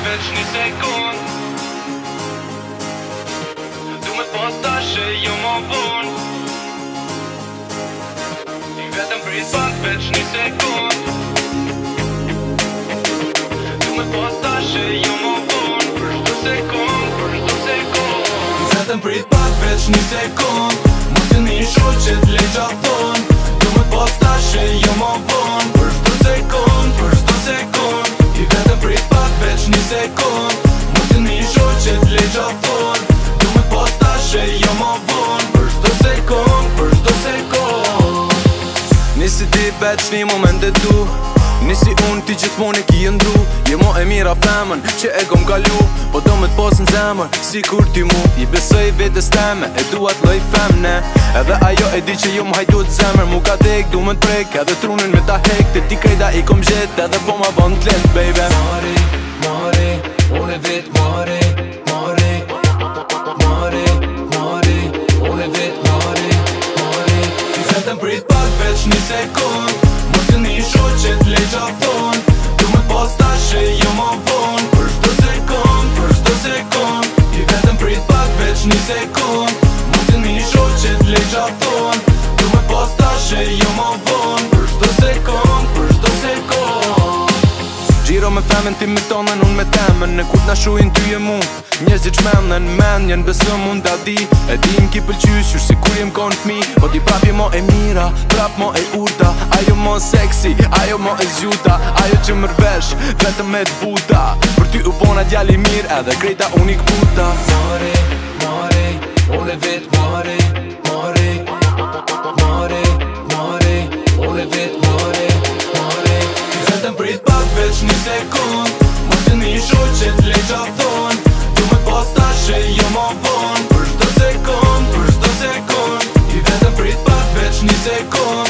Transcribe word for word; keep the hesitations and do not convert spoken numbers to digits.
veç një sekund. Du me pas tashe jo ma von. I vetëm prit pak veç një sekund. Du me pas tashe jo ma von. Për shdo sekund, për shdo sekund. I vetëm prit pak veç një sekund. Mos të një shoq që t'le qathon. Du me pas tashe jo ma von. Për shdo sekund, për shdo sekund. I vetëm prit pak veç një sekund. Mos të një shoq që t'le qathon. Du me pas tashe jo ma von. Për shdo sekund, për shdo sekund. Nisi ti veç një moment e du. Nisi unë ti gjithmon e ki ndru. Je mo e mira femën që e kom kalu. Po do me t'pos në zemër si kur ti mu. I besoj vetës teme e du atë loj femne. Edhe ajo e di që ju m'hajdu t'zemër. Mu ka tek du me t'prek edhe trunin me ta hek. Te ti krejda i kom zhet edhe po ma bon t'let baby. Mari, mari, unë e vet mari. Mari, mari, mari, unë e vet mari. Mari, i vetëm prit pak veç një sekund. Mos të një shoq që t'le qathon. Du me pas tashe jo ma von. Për shdo sekund, për shdo sekund. I vetëm prit pak veç një sekund. Mos të një shoq që t'le qathon. Du me pas tashe jo ma von. Për shdo sekund, për shdo sekund. Gjiro me femen ti me tonën unë me temen. Në kur t'na shuin ty e mu njerëzit shmenen men jen besëm unë da di. E di m'ki pëlqysh qysh si kur jem kon fmi. Po ti prap je mo e mira, prap mo e urta. Ajo mo seksi, ajo mo e zjuta. Ajo që mërvesh, vetëm me t'buta. Për ty u bona djali mirë edhe krejta unik puta. Mari, mari, unë e vet mari. Mari, mari, mari, unë e vet mari. Mari, i vetëm prit pak veç një sekund. Mos të një shoq që t'le qathon. Du me pas tashe jo ma von. Për shdo sekund, për shdo sekund. I vetëm prit pak veç një sekund.